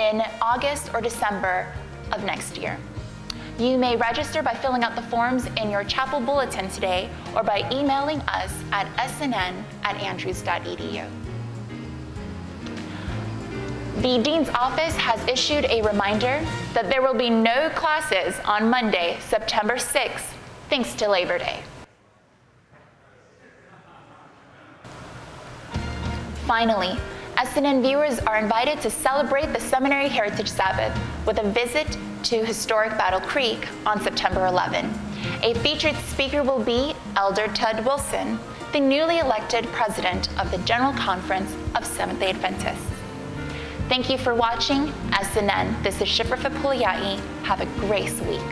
in August or December of next year. You may register by filling out the forms in your chapel bulletin today or by emailing us at snn@andrews.edu. The Dean's Office has issued a reminder that there will be no classes on Monday, September 6th, thanks to Labor Day. Finally, SNN viewers are invited to celebrate the Seminary Heritage Sabbath with a visit to historic Battle Creek on September 11. A featured speaker will be Elder Ted Wilson, the newly elected president of the General Conference of Seventh-day Adventists. Thank you for watching SNN. This is Shifra Puliai. Have a grace week.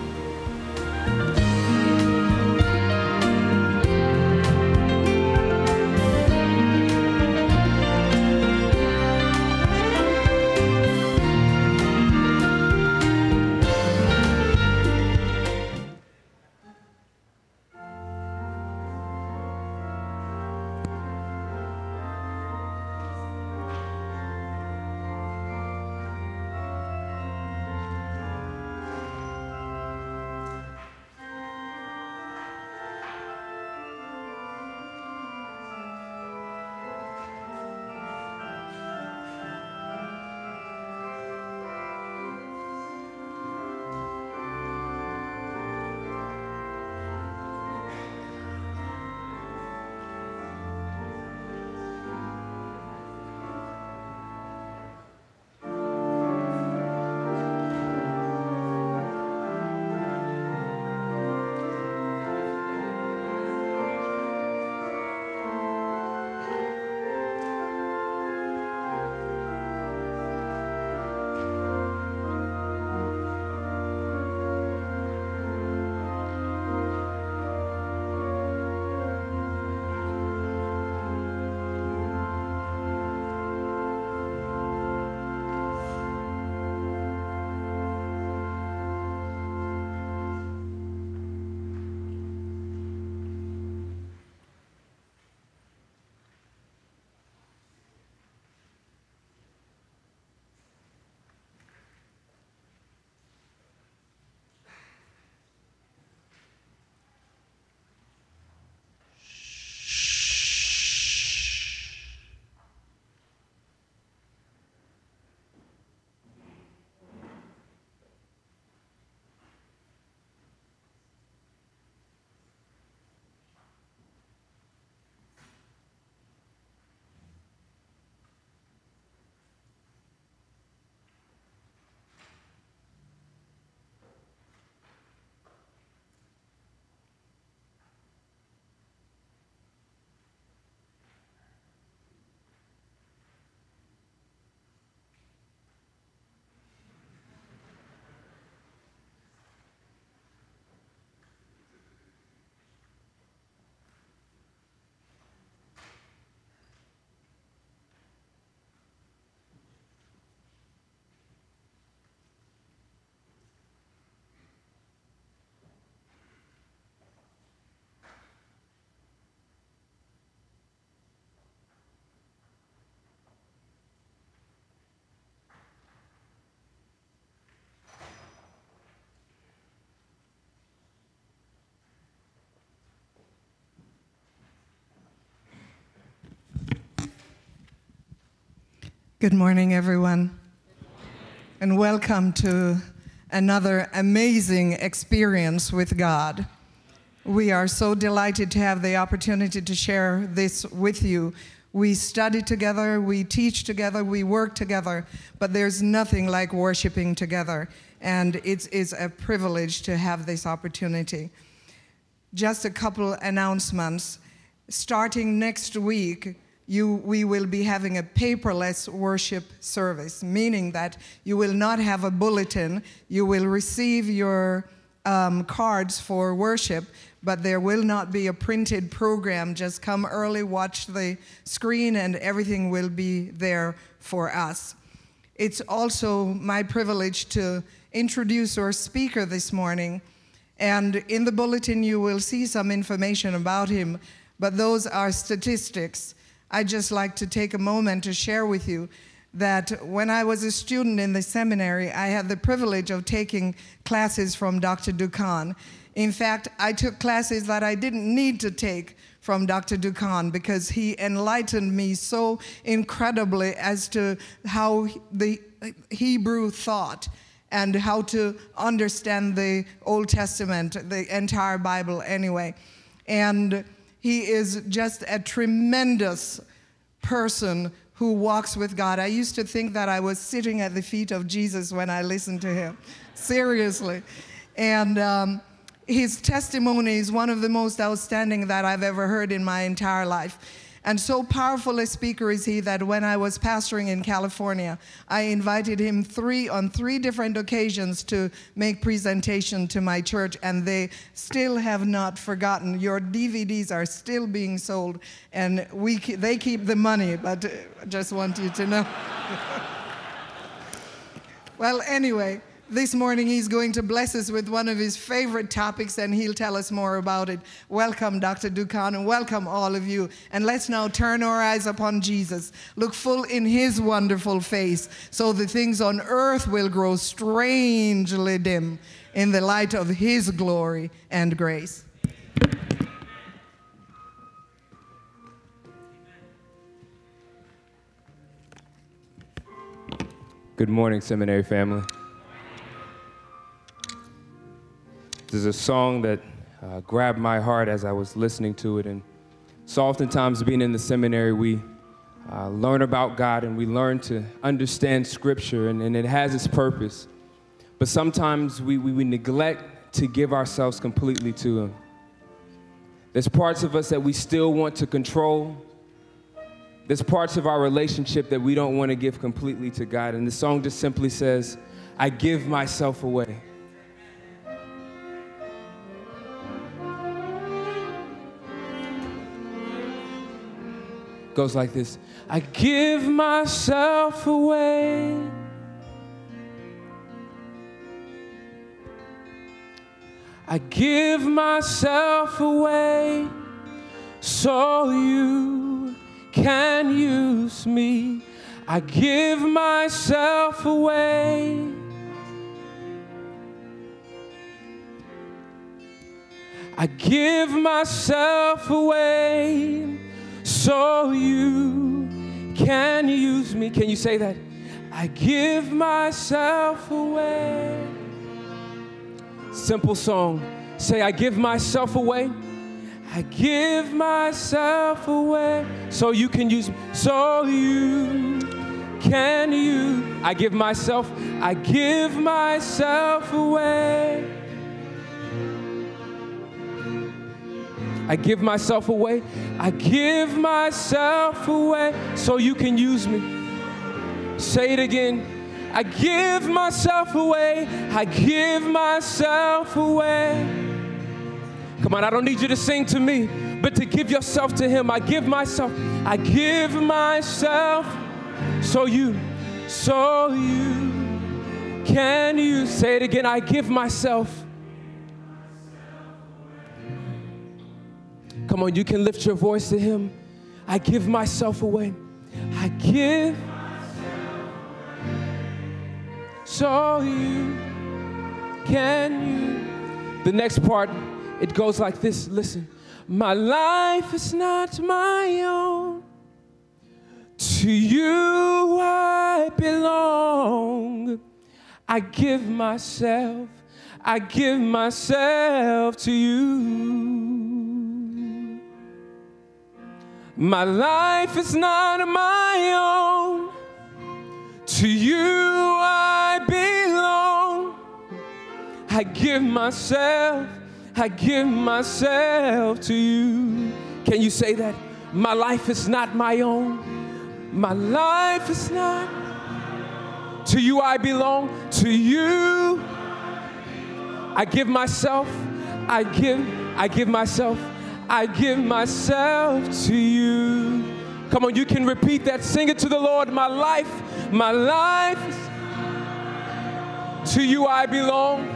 Good morning, everyone, and welcome to another amazing experience with God. We are so delighted to have the opportunity to share this with you. We study together, we teach together, we work together, but there's nothing like worshiping together, and it is a privilege to have this opportunity. Just a couple announcements. Starting next week, we will be having a paperless worship service, meaning that you will not have a bulletin. You will receive your cards for worship, but there will not be a printed program. Just come early, watch the screen, and everything will be there for us. It's also my privilege to introduce our speaker this morning. And in the bulletin, you will see some information about him, but those are statistics. I'd just like to take a moment to share with you that when I was a student in the seminary, I had the privilege of taking classes from Dr. Dukan. In fact, I took classes that I didn't need to take from Dr. Dukan because he enlightened me so incredibly as to how the Hebrew thought and how to understand the Old Testament, the entire Bible anyway. And he is just a tremendous person who walks with God. I used to think that I was sitting at the feet of Jesus when I listened to him, seriously. And his testimony is one of the most outstanding that I've ever heard in my entire life. And so powerful a speaker is he that when I was pastoring in California, I invited him on three different occasions to make presentation to my church, and they still have not forgotten. Your DVDs are still being sold, and they keep the money, but I just want you to know. Well, anyway, this morning he's going to bless us with one of his favorite topics, and he'll tell us more about it. Welcome, Dr. Dukan, and welcome all of you. And let's now turn our eyes upon Jesus. Look full in his wonderful face, so the things on earth will grow strangely dim in the light of his glory and grace. Good morning, seminary family. This is a song that grabbed my heart as I was listening to it. And so oftentimes being in the seminary, we learn about God and we learn to understand Scripture, and it has its purpose. But sometimes we neglect to give ourselves completely to Him. There's parts of us that we still want to control. There's parts of our relationship that we don't want to give completely to God. And the song just simply says, I give myself away. Goes like this. I give myself away. I give myself away so you can use me. I give myself away. I give myself away so you can use me. Can you say that? I give myself away. Simple song. Say, I give myself away. I give myself away so you can use me. So you can use. I give myself away. I give myself away. I give myself away so you can use me. Say it again. I give myself away. I give myself away. Come on, I don't need you to sing to me, but to give yourself to Him. I give myself so you can use. Say it again. I give myself. Come on, you can lift your voice to Him. I give myself away. I give so you can use. The next part, it goes like this. Listen. My life is not my own. To you I belong. I give myself to you. My life is not my own. To you I belong. I give myself to you. Can you say that? My life is not my own. My life is not. To you I belong. To you I give myself. I give myself to you. Come on, you can repeat that. Sing it to the Lord. My life, to you I belong.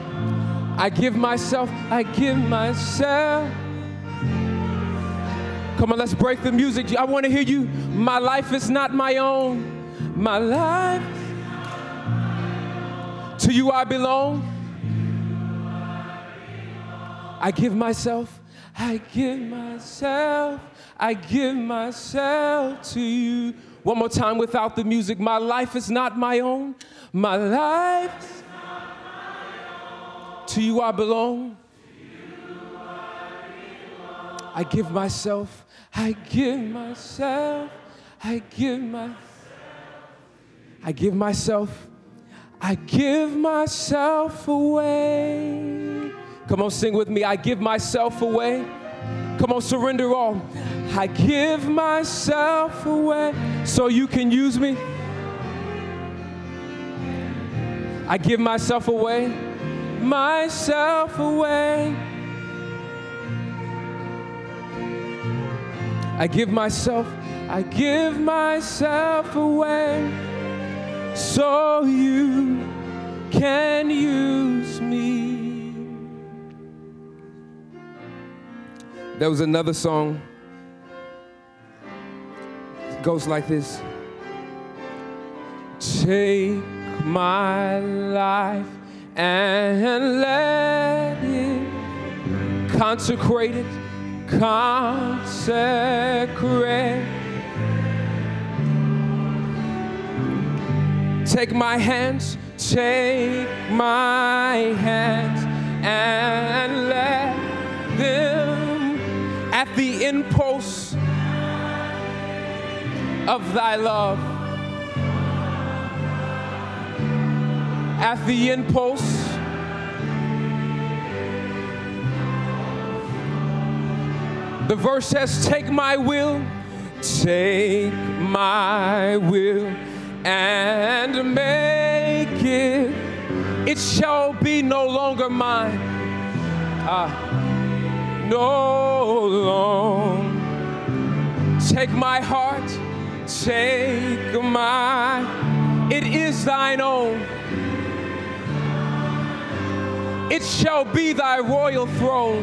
I give myself Come on, let's break the music. I want to hear you. My life is not my own. My life, to you I belong. I give myself to you. One more time without the music. My life is not my own. My life, to you I belong. I give myself away. Come on, sing with me. I give myself away. Come on, surrender all. I give myself away so you can use me. I give myself away, myself away. I give myself away so you can use me. There was another song. It goes like this. Take my life and let it consecrate it. Consecrate. Take my hands and let them at the impulse of thy love. At the impulse the verse says, take my will and make it. It shall be no longer mine. No longer. Take my heart, it is thine own. It shall be thy royal throne.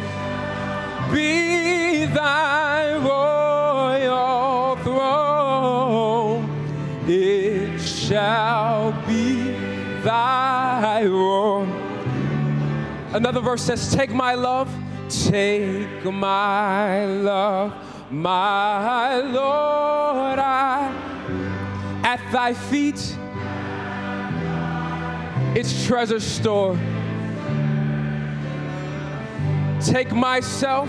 Be thy royal throne. It shall be thy royal. Another verse says, take my love, my Lord, at thy feet, its treasure store. Take myself,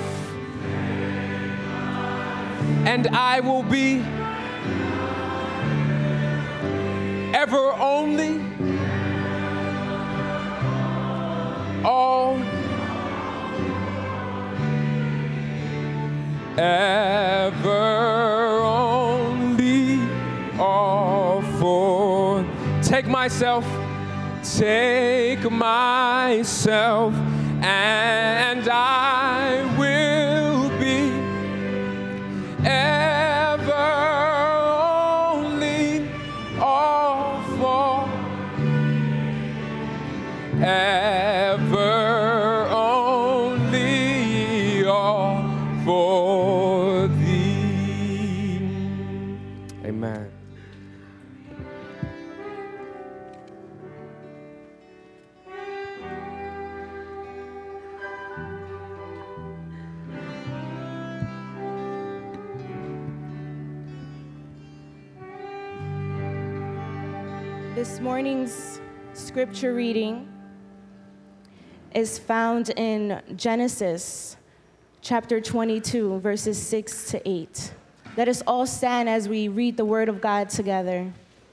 and I will be ever only all, ever only all for. Take myself, and I will be ever only all for, ever only all for thee. Amen. This morning's scripture reading is found in Genesis chapter 22, verses 6 to 8. Let us all stand as we read the word of God together.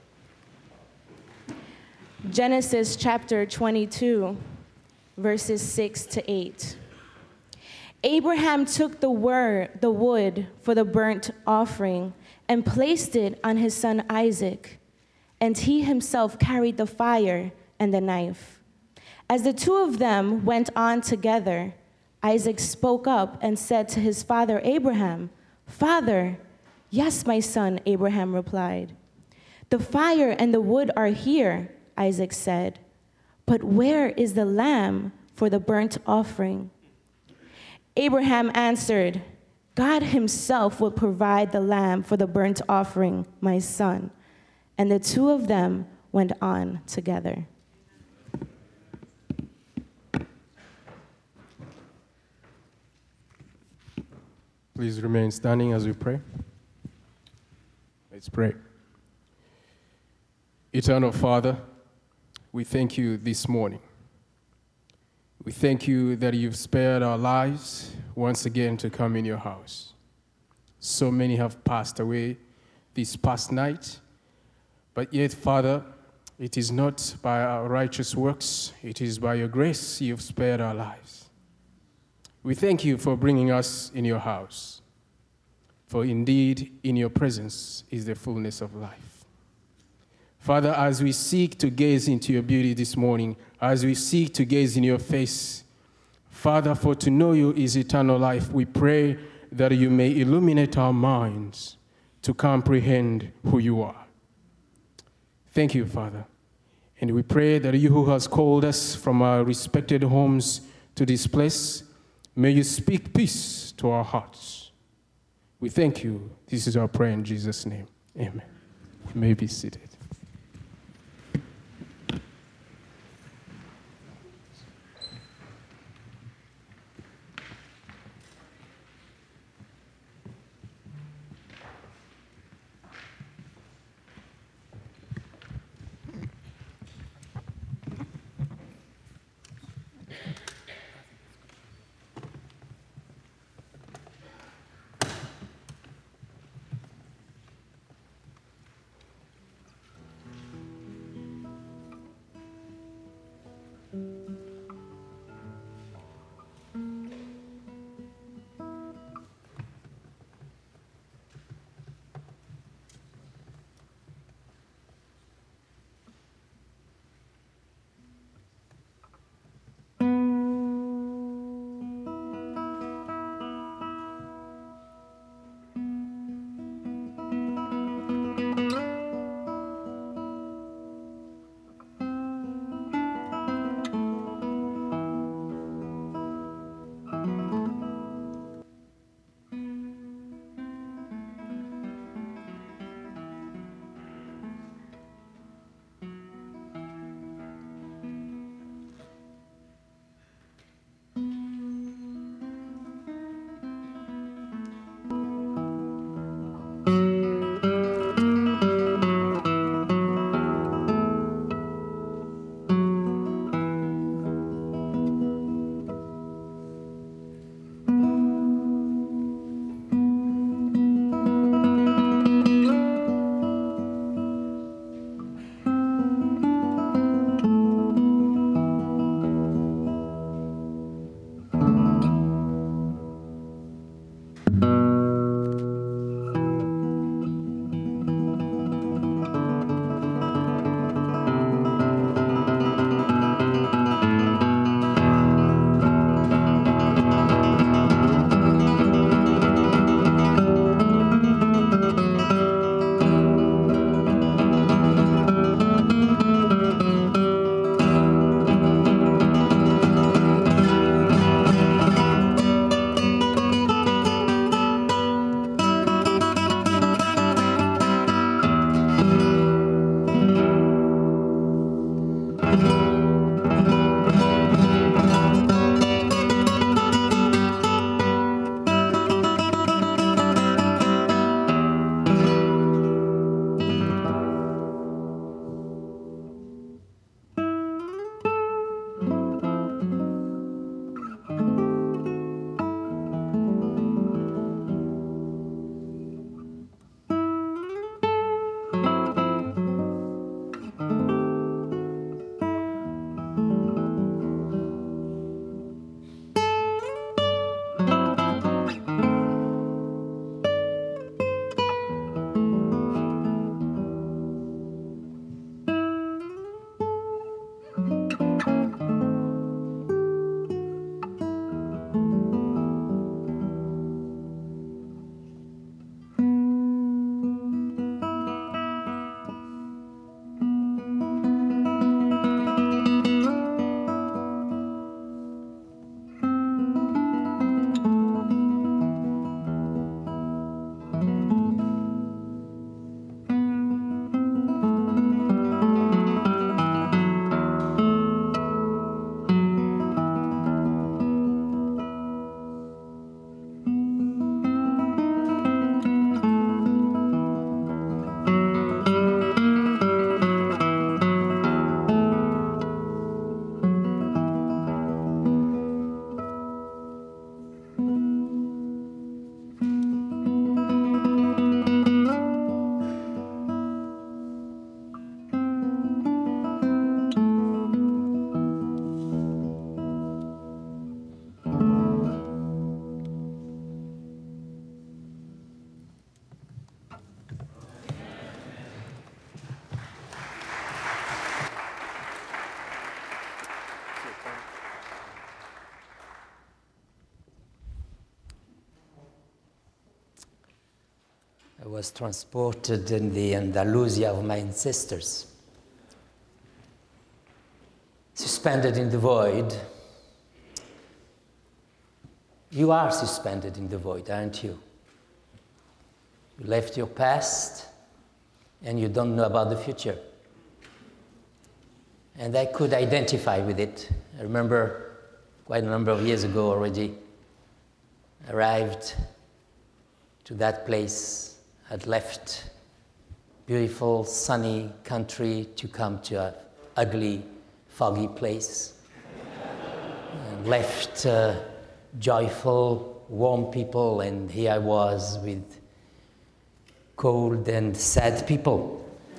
Genesis chapter 22, verses 6 to 8. Abraham took the wood for the burnt offering and placed it on his son Isaac, and he himself carried the fire and the knife. As the two of them went on together, Isaac spoke up and said to his father Abraham, "Father." "Yes, my son," Abraham replied. "The fire and the wood are here," Isaac said, "but where is the lamb for the burnt offering?" Abraham answered, God himself will provide the lamb for the burnt offering, my son." And the two of them went on together. Please remain standing as we pray. Let's pray. Eternal Father, we thank you this morning. We thank you that you've spared our lives once again to come in your house. So many have passed away this past night, but yet, Father, it is not by our righteous works, it is by your grace you've spared our lives. We thank you for bringing us in your house, for indeed in your presence is the fullness of life. Father, as we seek to gaze into your beauty this morning, as we seek to gaze in your face, Father, for to know you is eternal life, we pray that you may illuminate our minds to comprehend who you are. Thank you, Father. And we pray that you who has called us from our respected homes to this place, may you speak peace to our hearts. We thank you. This is our prayer in Jesus' name. Amen. You may be seated. was transported in the Andalusia of my ancestors. Suspended in the void. You are suspended in the void, aren't you? You left your past and you don't know about the future. And I could identify with it. I remember quite a number of years ago already, arrived to that place. I'd left beautiful, sunny country to come to an ugly, foggy place. And left joyful, warm people, and here I was with cold and sad people.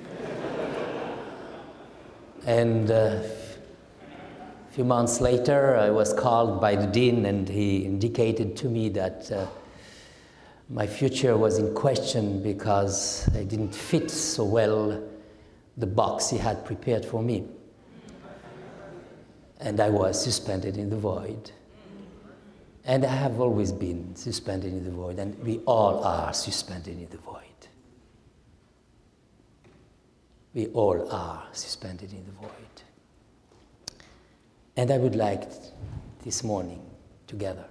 And a few months later, I was called by the dean, and he indicated to me that my future was in question because I didn't fit so well the box he had prepared for me. And I was suspended in the void. And I have always been suspended in the void, and we all are suspended in the void. We all are suspended in the void. And I would like this morning, together,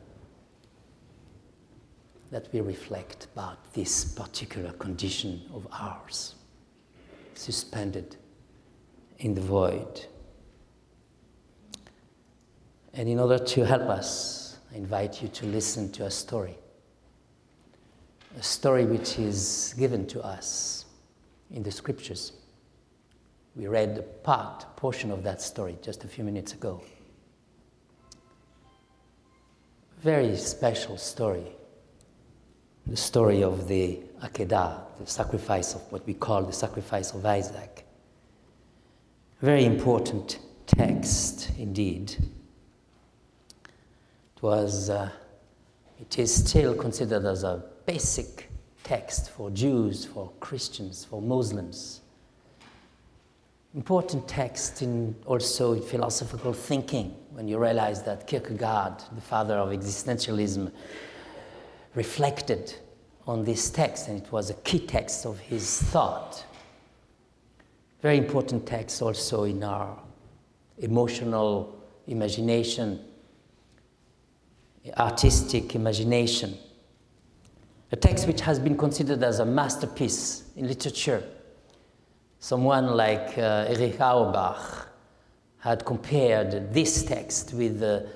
that we reflect about this particular condition of ours, suspended in the void. And in order to help us, I invite you to listen to a story which is given to us in the scriptures. We read a portion of that story just a few minutes ago. Very special story. The story of the Akedah, the sacrifice of what we call the sacrifice of Isaac. Very important text indeed. It is still considered as a basic text for Jews, for Christians, for Muslims. Important text also in philosophical thinking, when you realize that Kierkegaard, the father of existentialism, reflected on this text, and it was a key text of his thought. Very important text also in our emotional imagination, artistic imagination. A text which has been considered as a masterpiece in literature. Someone like Erich Auerbach had compared this text with the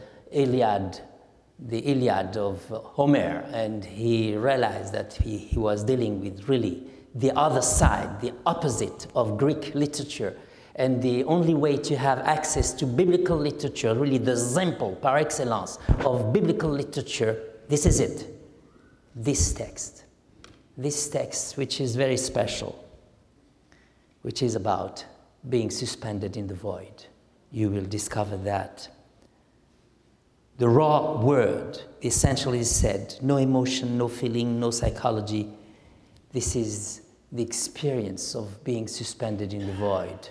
Iliad of Homer, and he realized that he was dealing with really the other side, the opposite of Greek literature. And the only way to have access to biblical literature, really the example par excellence of biblical literature, this is it. This text, which is very special, which is about being suspended in the void. You will discover that. The raw word essentially said, no emotion, no feeling, no psychology. This is the experience of being suspended in the void.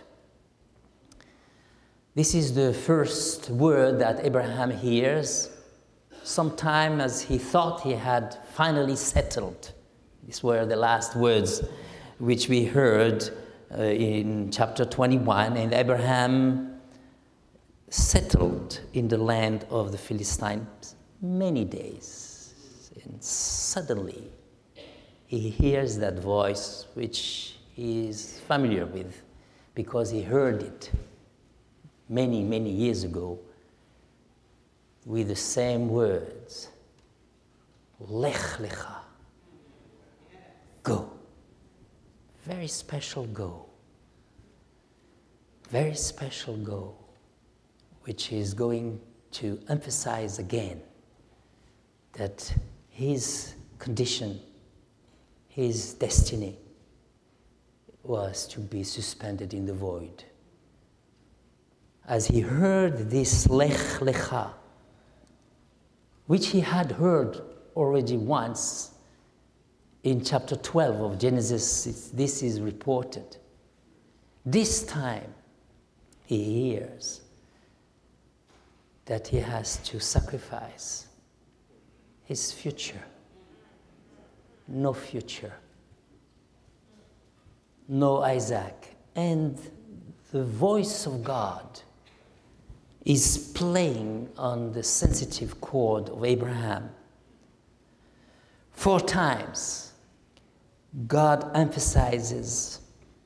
This is the first word that Abraham hears, sometime as he thought he had finally settled. These were the last words which we heard in chapter 21, and Abraham settled in the land of the Philistines many days. And suddenly he hears that voice which he is familiar with because he heard it many, many years ago with the same words. Lech lecha. Go. Very special go. Very special go, which is going to emphasize again that his condition, his destiny was to be suspended in the void. As he heard this Lech Lecha, which he had heard already once in chapter 12 of Genesis, this is reported. This time, he hears that he has to sacrifice his future. No future, no Isaac. And the voice of God is playing on the sensitive chord of Abraham. 4 times, God emphasizes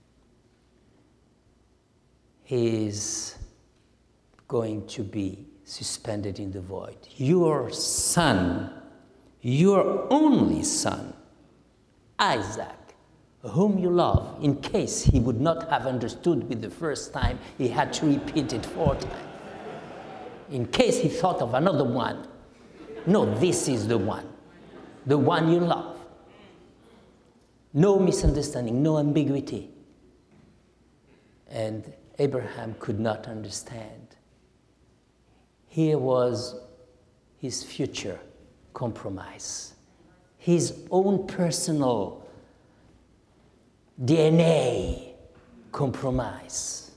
he is going to be suspended in the void. Your son, your only son, Isaac, whom you love, in case he would not have understood with the first time, he had to repeat it 4 times. In case he thought of another one, no, this is the one you love. No misunderstanding, no ambiguity. And Abraham could not understand. Here was his future compromise, his own personal DNA compromise.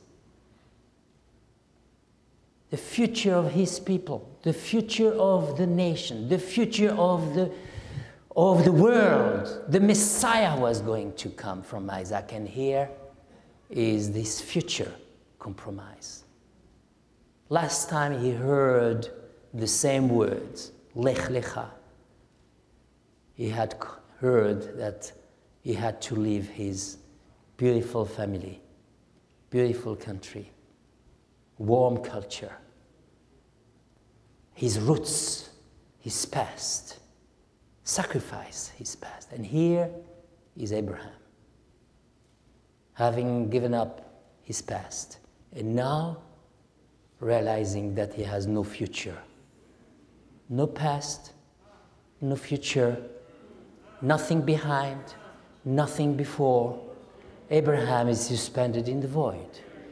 The future of his people, the future of the nation, the future of the world. The Messiah was going to come from Isaac, and here is this future compromise. Last time he heard the same words, Lech Lecha. He had heard that he had to leave his beautiful family, beautiful country, warm culture, his roots, his past, sacrifice his past. And here is Abraham, having given up his past, and now realizing that he has no future. No past, no future, nothing behind, nothing before. Abraham is suspended in the void.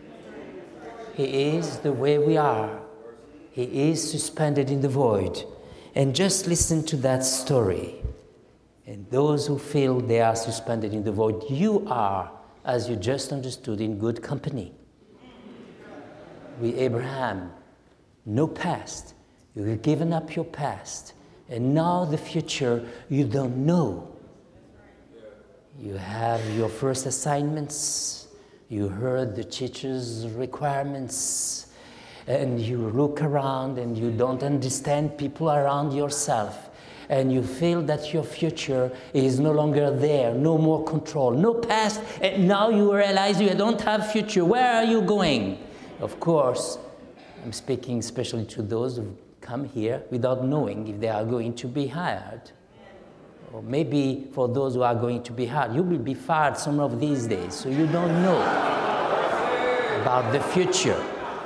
He is the way we are. He is suspended in the void. And just listen to that story. And those who feel they are suspended in the void, you are, as you just understood, in good company. With Abraham, no past. You've given up your past. And now the future, you don't know. You have your first assignments. You heard the teacher's requirements. And you look around and you don't understand people around yourself. And you feel that your future is no longer there, no more control, no past. And now you realize you don't have future. Where are you going? Of course, I'm speaking especially to those who come here without knowing if they are going to be hired. Or maybe for those who are going to be hired, you will be fired some of these days, so you don't know about the future.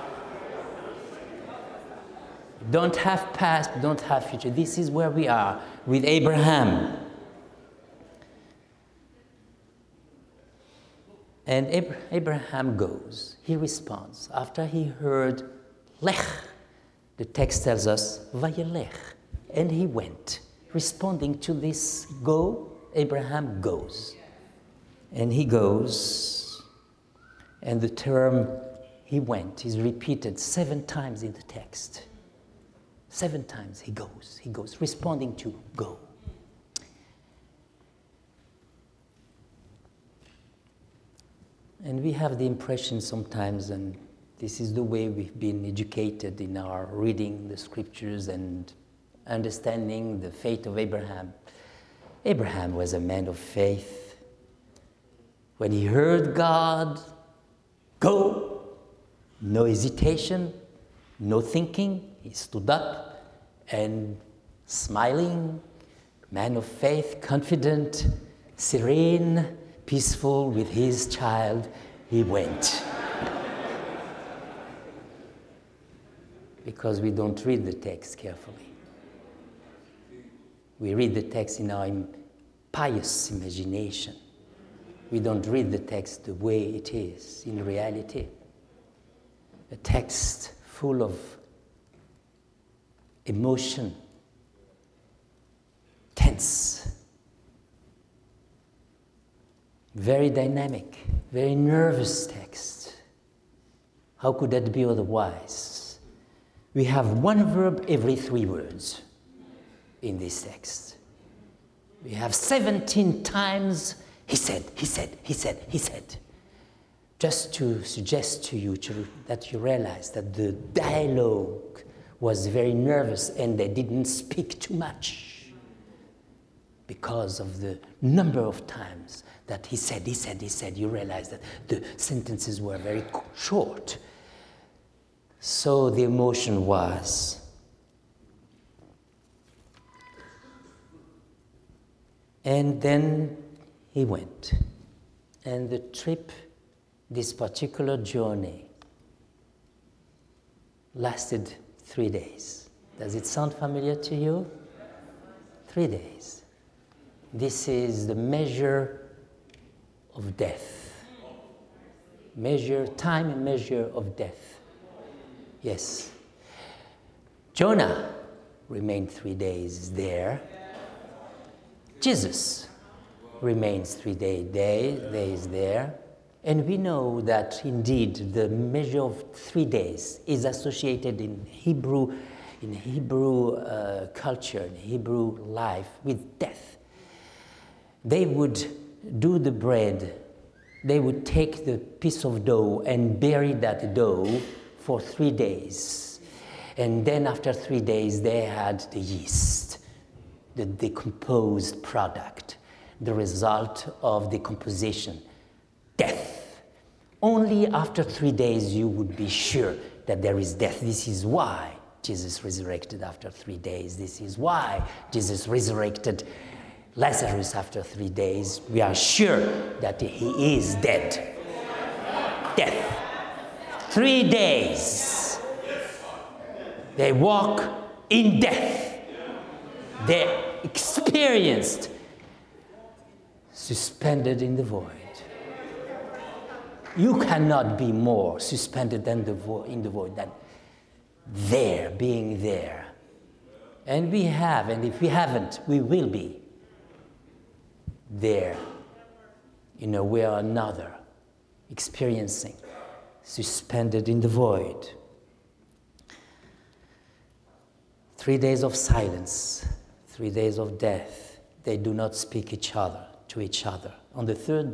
Don't have past, don't have future. This is where we are with Abraham. And Abraham goes, he responds. After he heard Lech, the text tells us, Vayelech, and he went. Responding to this go, Abraham goes. And he goes, and the term he went is repeated 7 times in the text. 7 times he goes, responding to go. And we have the impression sometimes, and this is the way we've been educated in our reading the scriptures and understanding the faith of Abraham. Abraham was a man of faith. When he heard God, go, no hesitation, no thinking, he stood up and smiling, man of faith, confident, serene, peaceful with his child, he went. Because we don't read the text carefully. We read the text in our pious imagination. We don't read the text the way it is in reality. A text full of emotion, tense, very dynamic, very nervous text. How could that be otherwise? We have one verb every 3 words in this text. We have 17 times He said. Just to suggest to you that you realize that the dialogue was very nervous and they didn't speak too much because of the number of times that he said. You realize that the sentences were very short. So the emotion was, and then he went. And the trip, this particular journey, lasted 3 days. Does it sound familiar to you? 3 days. This is the measure of death. Time and measure of death. Yes. Jonah remained 3 days there. Jesus remains 3 days there. And we know that indeed the measure of 3 days is associated in Hebrew culture, in Hebrew life, with death. They would do the bread, they would take the piece of dough and bury that dough for 3 days. And then after 3 days, they had the yeast, the decomposed product, the result of decomposition, death. Only after 3 days you would be sure that there is death. This is why Jesus resurrected after 3 days. This is why Jesus resurrected Lazarus after 3 days. We are sure that he is dead. Death. 3 days. They walk in death. They experienced suspended in the void. You cannot be more suspended in the void than there, being there. And we have, and if we haven't, we will be there in a way or another, experiencing suspended in the void. 3 days of silence, 3 days of death. They do not speak to each other. On the third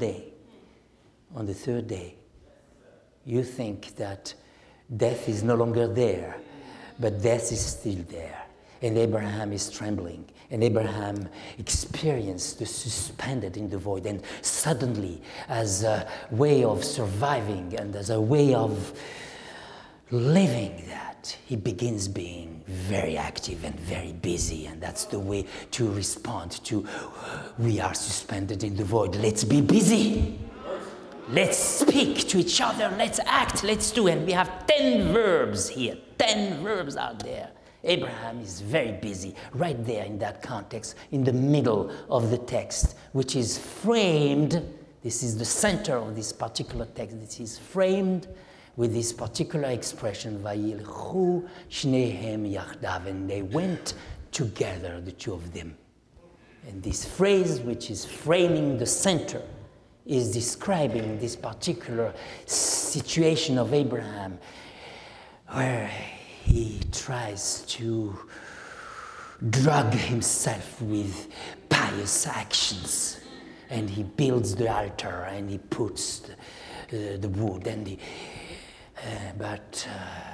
day, you think that death is no longer there, but death is still there. And Abraham is trembling. And Abraham experienced the suspended in the void. And suddenly, as a way of surviving and as a way of living that, he begins being very active and very busy. And that's the way to respond to, we are suspended in the void. Let's be busy. Let's speak to each other. Let's act. Let's do. And we have 10 verbs here. 10 verbs out there. Abraham is very busy right there in that context, in the middle of the text, which is framed. This is the center of this particular text. This is framed with this particular expression, Vayilchu shnehem yachdav, and they went together, the two of them. And this phrase, which is framing the center, is describing this particular situation of Abraham, where he tries to drug himself with pious actions, and he builds the altar and he puts the wood, and but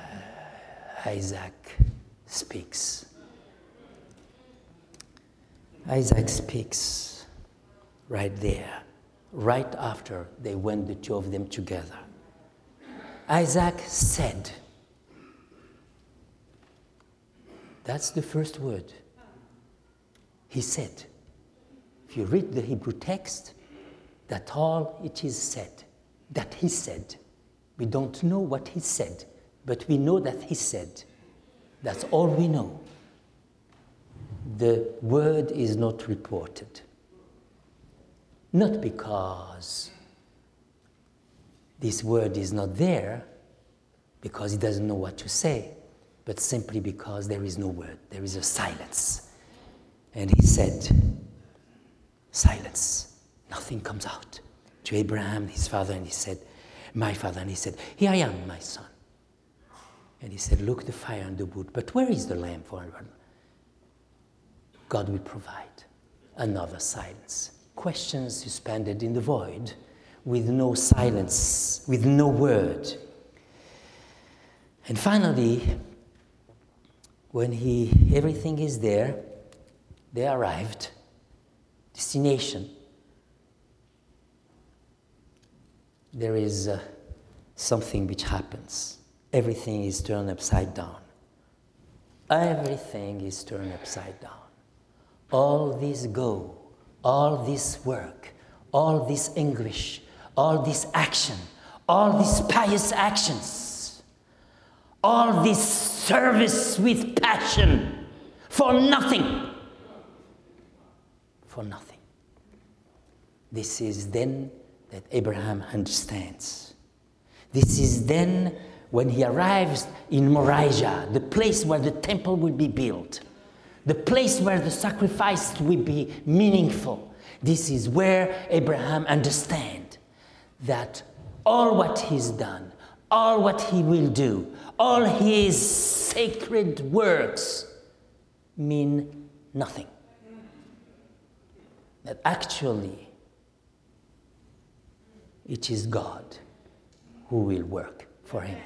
Isaac speaks. Isaac speaks right there, right after they went, the two of them together. Isaac said. That's the first word. He said. If you read the Hebrew text, that's all it is said. That he said. We don't know what he said, but we know that he said. That's all we know. The word is not reported. Not because this word is not there, because he doesn't know what to say, but simply because there is no word. There is a silence. And he said, silence. Nothing comes out. To Abraham, his father, and he said, my father, and he said, here I am, my son. And he said, look, the fire and the wood, but where is the lamb for everyone? God will provide. Another silence. questions suspended in the void, with no silence, with no word. And finally, when everything is there, they arrived, destination. There is something which happens. Everything is turned upside down. Everything is turned upside down. All this go, all this work, all this anguish, all this action, all these pious actions, all this service with passion for nothing. For nothing. This is then that Abraham understands. This is then when he arrives in Moriah, the place where the temple will be built, the place where the sacrifice will be meaningful. This is where Abraham understands that all what he's done, all what he will do, all his sacred works mean nothing. That actually it is God who will work for him.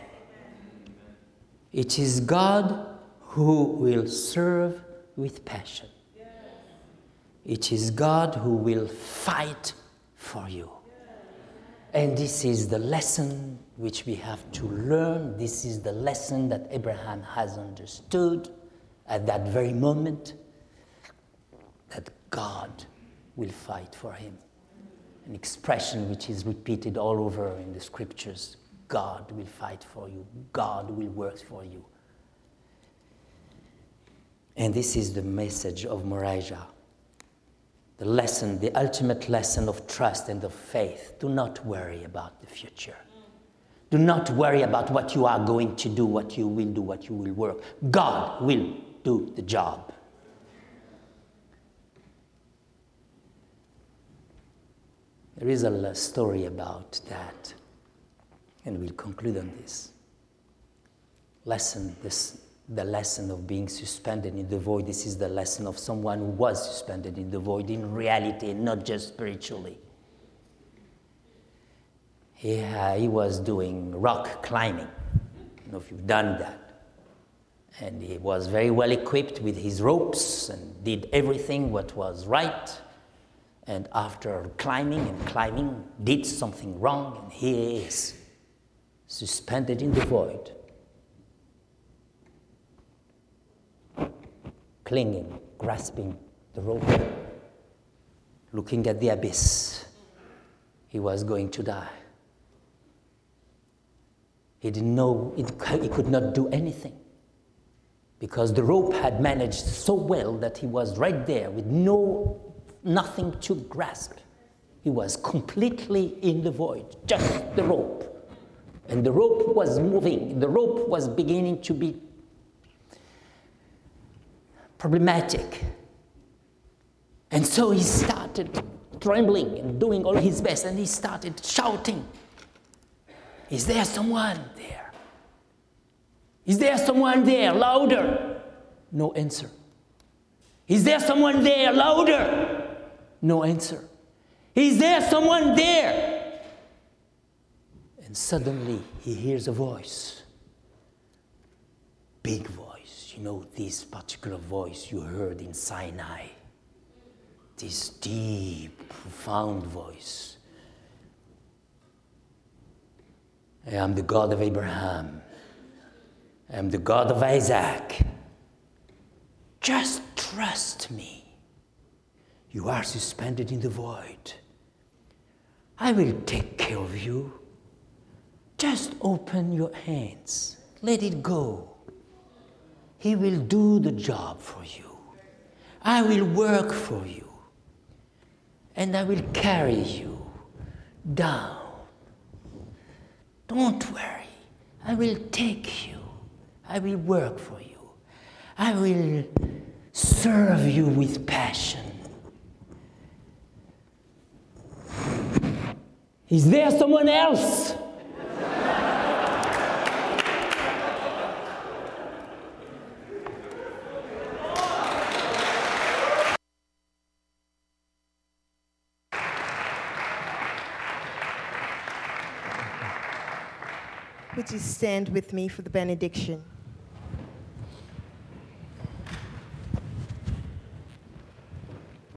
It is God who will serve with passion. It is God who will fight for you. And this is the lesson which we have to learn. This is the lesson that Abraham has understood at that very moment, that God will fight for him. An expression which is repeated all over in the scriptures. God will fight for you. God will work for you. And this is the message of Moriah. The lesson, the ultimate lesson of trust and of faith. Do not worry about the future. Do not worry about what you are going to do, what you will do, what you will work. God will do the job. There is a story about that, and we'll conclude on this. The lesson of being suspended in the void. This is the lesson of someone who was suspended in the void in reality, not just spiritually. He was doing rock climbing. I don't know if you've done that. And he was very well equipped with his ropes and did everything what was right. And after climbing, did something wrong, and here he is, suspended in the void, clinging, grasping the rope, looking at the abyss. He was going to die. He didn't know, he could not do anything, because the rope had managed so well that he was right there with nothing to grasp. He was completely in the void, just the rope. And the rope was moving. The rope was beginning to be problematic. And so he started trembling and doing all his best, and he started shouting, "Is there someone there? Is there someone there? Louder!" No answer. "Is there someone there? Louder!" No answer. "Is there someone there?" And suddenly he hears a voice. Big voice. You know, this particular voice you heard in Sinai. This deep, profound voice. "I am the God of Abraham. I am the God of Isaac. Just trust me. You are suspended in the void. I will take care of you. Just open your hands. Let it go. He will do the job for you. I will work for you. And I will carry you down. Don't worry. I will take you. I will work for you. I will serve you with passion. Is there someone else? Would you stand with me for the benediction?